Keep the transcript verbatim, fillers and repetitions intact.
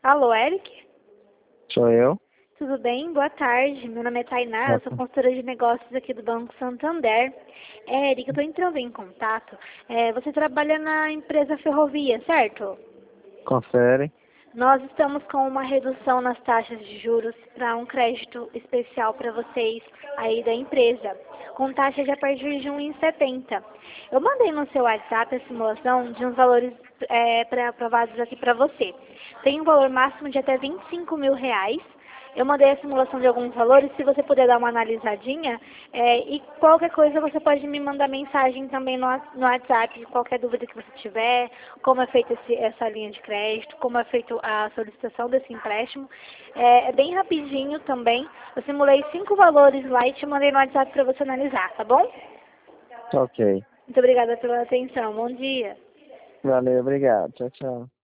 Alô, Eric? Sou eu. Tudo bem? Boa tarde. Meu nome é Tainá, eu sou consultora de negócios aqui do Banco Santander. É, Eric, eu estou entrando em contato. É, você trabalha na empresa Ferrovia, certo? Confere. Nós estamos com uma redução nas taxas de juros para um crédito especial para vocês aí da empresa, com taxa de a partir de um vírgula setenta. Eu mandei no seu WhatsApp a simulação de uns valores é, pré-aprovados aqui para você. Tem um valor máximo de até vinte e cinco mil reais. Eu mandei a simulação de alguns valores, se você puder dar uma analisadinha, é, e qualquer coisa você pode me mandar mensagem também no, no WhatsApp, qualquer dúvida que você tiver, como é feita essa linha de crédito, como é feita a solicitação desse empréstimo. É, é bem rapidinho também, eu simulei cinco valores lá e te mandei no WhatsApp para você analisar, tá bom? Ok. Muito obrigada pela atenção, bom dia. Valeu, obrigado. Tchau, tchau.